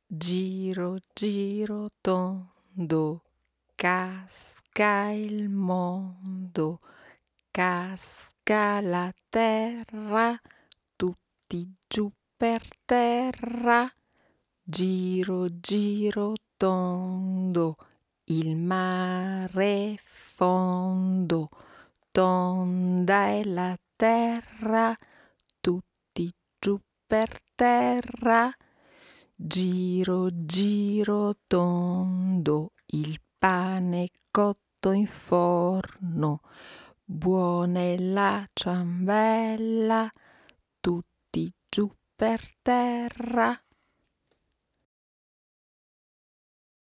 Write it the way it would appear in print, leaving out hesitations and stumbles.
Giro, giro tondo, casca il mondo, casca la terra, tutti giù per terra. Giro, giro tondo, il mare è fondo, tonda è la terra, tutti giù per terra. Giro, giro tondo, il pane è cotto in forno, buona è la ciambella, tutti giù per terra.